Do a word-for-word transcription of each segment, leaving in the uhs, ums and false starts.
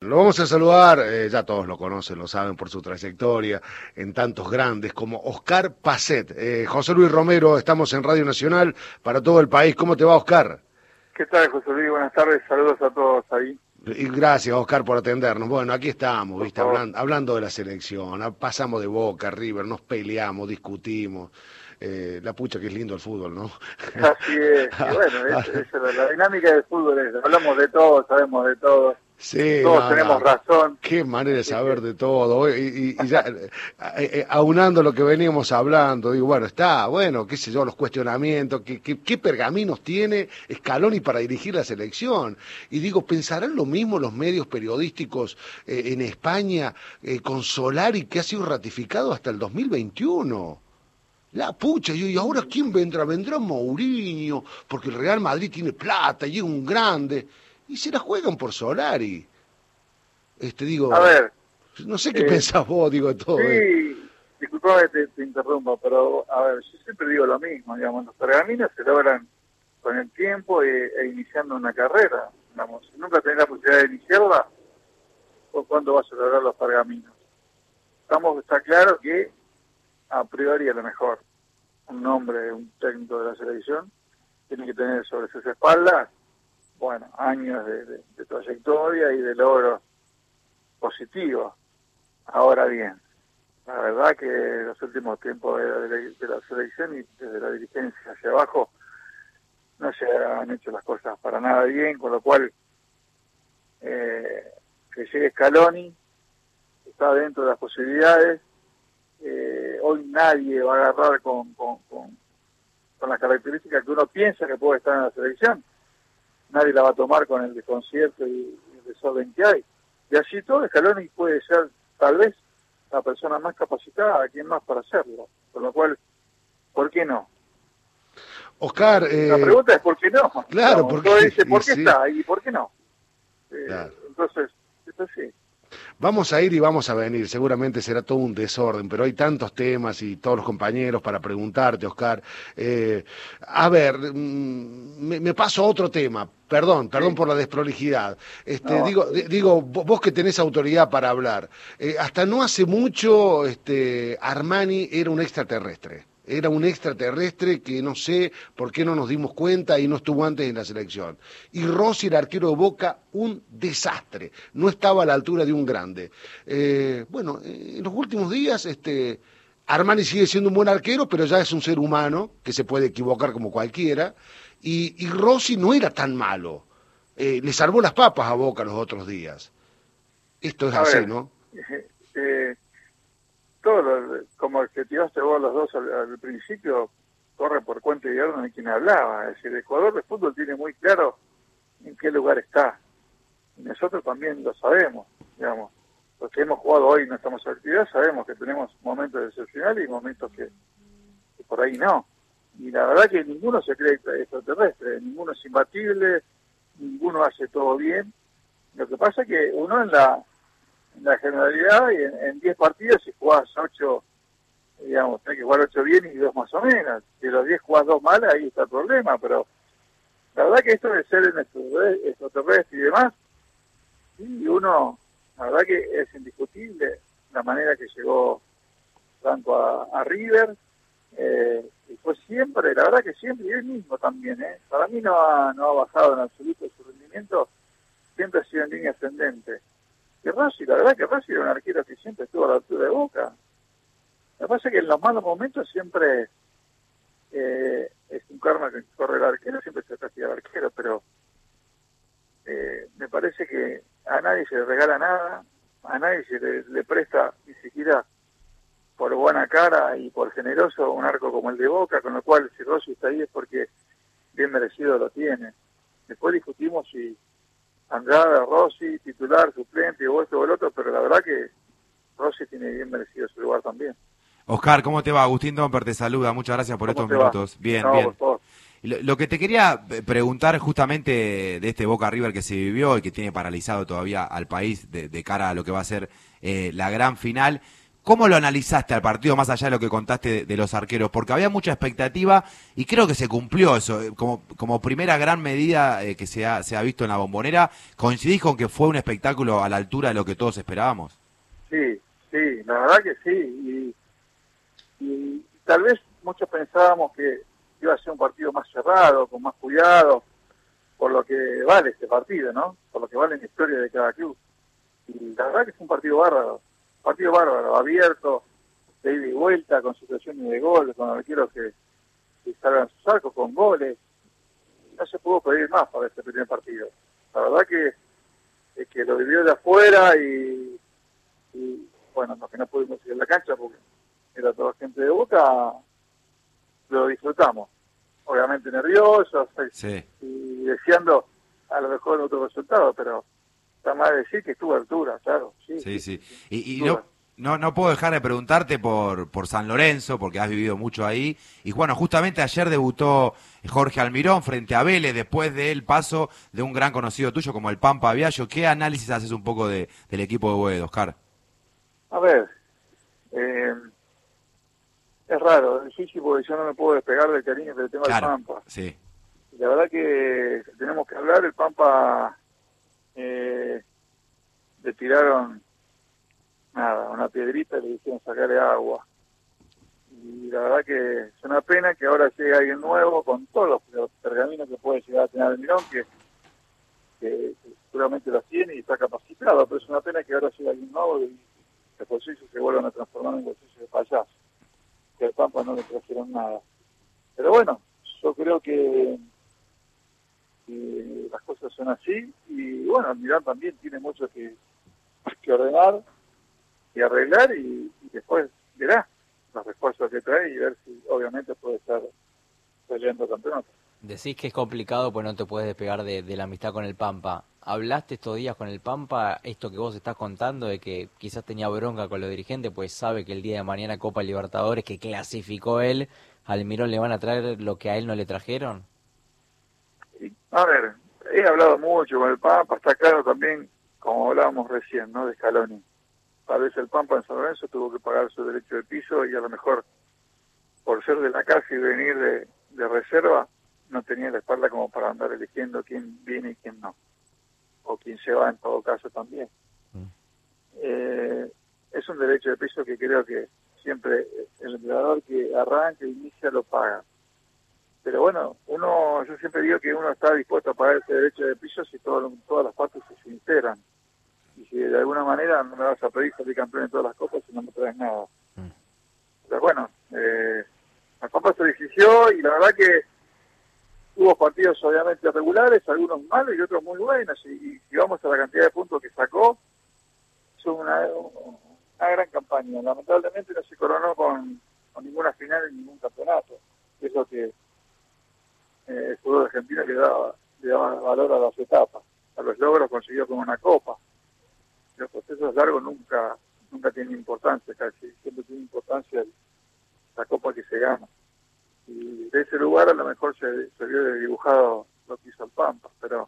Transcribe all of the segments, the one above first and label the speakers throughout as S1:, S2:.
S1: lo vamos a saludar, eh, ya todos lo conocen, lo saben por su trayectoria en tantos grandes como Oscar Pacet. Eh, José Luis Romero, estamos en Radio Nacional para todo el país. ¿Cómo te va, Oscar?
S2: ¿Qué tal, José Luis? Buenas tardes, saludos a todos ahí.
S1: Y gracias, Oscar, por atendernos. Bueno, aquí estamos, viste, hablando, hablando de la selección, pasamos de Boca, River, nos peleamos, discutimos. Eh, la pucha que es lindo el fútbol, ¿no?
S2: Así es, y bueno, es, es la, la dinámica del fútbol es, hablamos de todo, sabemos de todo,
S1: sí,
S2: todos
S1: no,
S2: tenemos
S1: no.
S2: razón.
S1: Qué manera de saber de todo, y, y, y ya eh, aunando lo que veníamos hablando, digo, bueno, está, bueno, qué sé yo, los cuestionamientos, qué, qué, qué pergaminos tiene Scaloni para dirigir la selección, y digo, ¿pensarán lo mismo los medios periodísticos eh, en España eh, con Solari, que ha sido ratificado hasta el dos mil veintiuno? La pucha, y ahora ¿quién vendrá? Vendrá Mourinho, porque el Real Madrid tiene plata y es un grande, y se la juegan por Solari. Este, digo,
S2: a ver,
S1: no sé qué
S2: eh,
S1: pensás vos, digo, de todo.
S2: Sí,
S1: eh.
S2: disculpame que te, te interrumpa, pero a ver, yo siempre digo lo mismo, digamos, los pergaminos se logran con el tiempo e, e iniciando una carrera, digamos, si nunca tenés la posibilidad de iniciarla, ¿por cuándo vas a lograr los pergaminos? Estamos, está claro que a priori a lo mejor un nombre, un técnico de la selección tiene que tener sobre sus espaldas, bueno, años de, de, de trayectoria y de logros positivos. Ahora bien, la verdad que los últimos tiempos de la, de la selección y desde la dirigencia hacia abajo no se han hecho las cosas para nada bien, con lo cual eh, que llegue Scaloni está dentro de las posibilidades. Eh, hoy nadie va a agarrar con, con, con, con las características que uno piensa que puede estar en la selección. Nadie la va a tomar con el desconcierto y, y el desorden que hay. Y así todo, Scaloni puede ser tal vez la persona más capacitada, ¿quién más para hacerlo? Con lo cual, ¿por qué no?
S1: Oscar, eh...
S2: la pregunta es ¿por qué no?
S1: Claro,
S2: porque
S1: porque
S2: dice, ¿por qué
S1: sí.
S2: está? ¿Y por qué no? Eh,
S1: claro.
S2: Entonces, es así.
S1: Vamos a ir y vamos a venir, seguramente será todo un desorden, pero hay tantos temas y todos los compañeros para preguntarte, Oscar. Eh, a ver, me, me paso a otro tema, perdón, perdón sí. por la desprolijidad. Este, no, digo, sí. digo, vos que tenés autoridad para hablar, eh, hasta no hace mucho este, Armani era un extraterrestre. Era un extraterrestre que no sé por qué no nos dimos cuenta y no estuvo antes en la selección. Y Rossi, el arquero de Boca, un desastre. No estaba a la altura de un grande. Eh, bueno, en los últimos días este, Armani sigue siendo un buen arquero, pero ya es un ser humano que se puede equivocar como cualquiera. Y, y Rossi no era tan malo. Eh, le salvó las papas a Boca los otros días. Esto es
S2: a
S1: así,
S2: ver,
S1: ¿no?
S2: Eh... todo lo, como el que tiraste vos los dos al, al principio, corre por cuenta y de de quien hablaba. Es decir, el jugador de fútbol tiene muy claro en qué lugar está. Y nosotros también lo sabemos, digamos. Los que hemos jugado hoy en nuestra actividad sabemos que tenemos momentos excepcionales y momentos que, que por ahí no. Y la verdad que ninguno se cree extraterrestre, ninguno es imbatible, ninguno hace todo bien. Lo que pasa es que uno en la en la generalidad, y en diez partidos, si jugás ocho, digamos, tenés que jugar ocho bien y dos más o menos. Si los diez jugás dos mal, ahí está el problema, pero la verdad que esto de ser en extraterrestre y demás, y uno, la verdad que es indiscutible la manera que llegó Franco a, a River, eh, y fue siempre, la verdad que siempre, y él mismo también, eh, para mí no ha, no ha bajado en absoluto su rendimiento, siempre ha sido en línea ascendente. Y Rossi, la verdad que Rossi era un arquero que siempre estuvo a la altura de Boca. Lo que pasa es que en los malos momentos siempre eh, es un karma que corre el arquero, siempre se castiga al arquero, pero eh, me parece que a nadie se le regala nada, a nadie se le, le presta ni siquiera por buena cara y por generoso un arco como el de Boca, con lo cual si Rossi está ahí es porque bien merecido lo tiene. Después discutimos si Andrada, Rossi, titular, suplente, o esto o el otro, pero la verdad que Rossi tiene bien merecido su lugar también.
S3: Oscar, ¿cómo te va? Agustín Domper te saluda, muchas gracias por estos minutos. Va? Bien,
S2: no,
S3: bien.
S2: Lo,
S3: lo que te quería preguntar justamente de este Boca River que se vivió y que tiene paralizado todavía al país de, de cara a lo que va a ser eh, la gran final, ¿Cómo lo analizaste al partido, más allá de lo que contaste de, de los arqueros? Porque había mucha expectativa y creo que se cumplió eso. eh, Como, como primera gran medida eh, que se ha, se ha visto en la Bombonera, ¿coincidís con que fue un espectáculo a la altura de lo que todos esperábamos?
S2: Sí, sí, la verdad que sí. Y, y tal vez muchos pensábamos que iba a ser un partido más cerrado, con más cuidado, por lo que vale este partido, ¿no? Por lo que vale la historia de cada club. Y la verdad que es un partido bárbaro. Partido bárbaro, abierto, de ida y vuelta, con situaciones de gol, con arqueros que, que salgan sus arcos, con goles. No se pudo pedir más para este primer partido. La verdad que, es que lo vivió de afuera y, y, bueno, los que no pudimos ir a la cancha porque era toda gente de Boca, lo disfrutamos. Obviamente nerviosos
S3: Sí.
S2: y deseando a lo mejor otro resultado, pero está mal decir que estuvo a altura, claro. Sí,
S3: Sí,
S2: sí.
S3: sí. Y, y
S2: Estuvo.
S3: no, no, no puedo dejar de preguntarte por, por San Lorenzo, porque has vivido mucho ahí. Y bueno, justamente ayer debutó Jorge Almirón frente a Vélez, después del paso de un gran conocido tuyo como el Pampa Viallo. ¿Qué análisis haces un poco de, del equipo de Boedo, Oscar?
S2: A ver, eh, es raro, es difícil porque yo no me puedo despegar del cariño que le tengo
S3: Claro,
S2: al Pampa.
S3: sí.
S2: Y la verdad que tenemos que hablar, el Pampa eh, le tiraron nada, una piedrita y le dijeron sacarle agua. Y la verdad que es una pena que ahora llegue alguien nuevo con todos los, los pergaminos que puede llegar a tener Almirón, que, que, que seguramente los tiene y está capacitado, pero es una pena que ahora llegue alguien nuevo y los bolsillos se vuelvan a transformar en bolsillos de payaso, que al Pampa no le trajeron nada. Pero bueno, yo creo que, que las cosas son así y bueno, Almirón también tiene mucho que, que ordenar y arreglar y, y después verá los refuerzos que trae y ver si obviamente puede estar peleando campeonato.
S4: Decís que es complicado pues no te puedes despegar de, de la amistad con el Pampa. ¿Hablaste estos días con el Pampa esto que vos estás contando de que quizás tenía bronca con los dirigentes pues sabe que el día de mañana Copa Libertadores que clasificó él, al Almirón le van a traer lo que a él no le trajeron?
S2: Y, a ver, he hablado mucho con el Pampa, está claro también, como hablábamos recién, ¿no? De Scaloni. Tal vez el Pampa en San Lorenzo tuvo que pagar su derecho de piso y a lo mejor por ser de la casa y venir de, de reserva no tenía la espalda como para andar eligiendo quién viene y quién no, o quién se va en todo caso también. Mm. Eh, es un derecho de piso que creo que siempre el entrenador que arranca e inicia lo paga. Pero bueno, uno, yo siempre digo que uno está dispuesto a pagar ese derecho de piso si todo, todas las partes se sinceran. Y si de alguna manera no me vas a pedir salir campeón en todas las copas si no me traes nada. Mm. Pero bueno, eh, la copa se dirigió y la verdad que hubo partidos obviamente regulares, algunos malos y otros muy buenos. Y, y si vamos a la cantidad de puntos que sacó, es una, una gran campaña. Lamentablemente no se coronó con, con ninguna final en ningún campeonato. Eso que eh, el fútbol argentino le daba, le daba valor a las etapas. A los logros consiguió con una copa. Los procesos largos nunca nunca tienen importancia, casi siempre tiene importancia el, la copa que se gana. Y de ese lugar a lo mejor se, se vio dibujado lo que hizo el Pampa, pero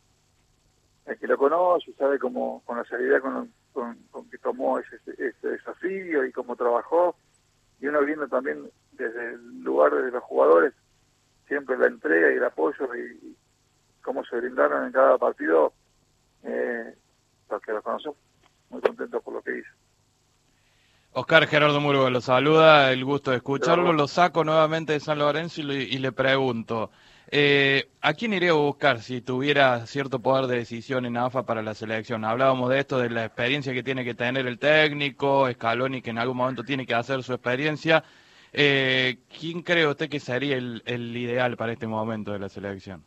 S2: el que lo conoce sabe cómo, con la seriedad con, con, con que tomó ese, ese desafío y cómo trabajó, y uno viendo también desde el lugar de los jugadores siempre la entrega y el apoyo y, y cómo se brindaron en cada partido, eh, los que lo conocen, muy contentos por lo que hizo.
S5: Oscar, Gerardo Murgo lo saluda, el gusto de escucharlo, lo saco nuevamente de San Lorenzo y le, y le pregunto, eh, ¿a quién iría a buscar si tuviera cierto poder de decisión en AFA para la selección? Hablábamos de esto, de la experiencia que tiene que tener el técnico, Scaloni que en algún momento tiene que hacer su experiencia, eh, ¿quién cree usted que sería el, el ideal para este momento de la selección?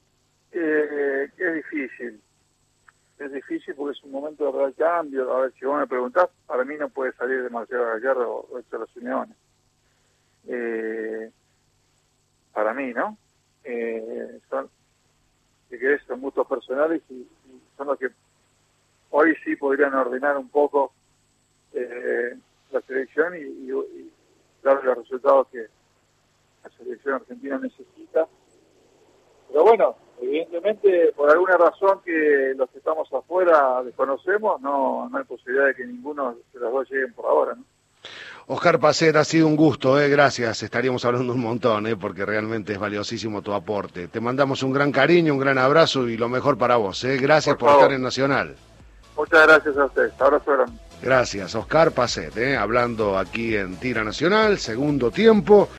S2: Eh, es difícil. Es difícil porque es un momento de real cambio. A ver, si vos me preguntás, para mí no puede salir de Marcelo Gallardo o Héctor Simeone. Eh, para mí, ¿no? Eh, son, si querés, son gustos personales y, y son los que hoy sí podrían ordenar un poco eh, la selección y, y, y dar los resultados que la selección argentina necesita. Pero bueno, evidentemente, por alguna razón que los que estamos afuera desconocemos, no, no hay posibilidad de que ninguno de los dos lleguen por ahora, ¿no?
S1: Oscar Pacet, ha sido un gusto, eh, gracias, estaríamos hablando un montón, eh, porque realmente es valiosísimo tu aporte. Te mandamos un gran cariño, un gran abrazo y lo mejor para vos, eh. Gracias por, por estar en Nacional.
S2: Muchas gracias a ustedes, abrazo grande.
S1: Gracias, Oscar Pacet, eh, hablando aquí en Tira Nacional, segundo tiempo.